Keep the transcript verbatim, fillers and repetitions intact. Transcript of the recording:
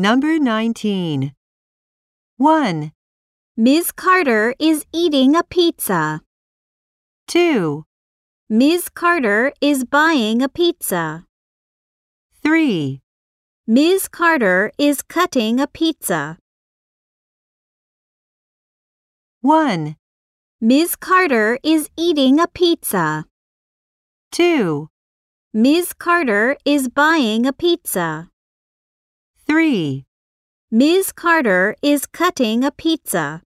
Number nineteen. one, Miss Carter is eating a pizza. two, Miss Carter is buying a pizza. three, Miss Carter is cutting a pizza. one, Miss Carter is eating a pizza. two, Miss Carter is buying a pizza. three. Miss Carter is cutting a pizza.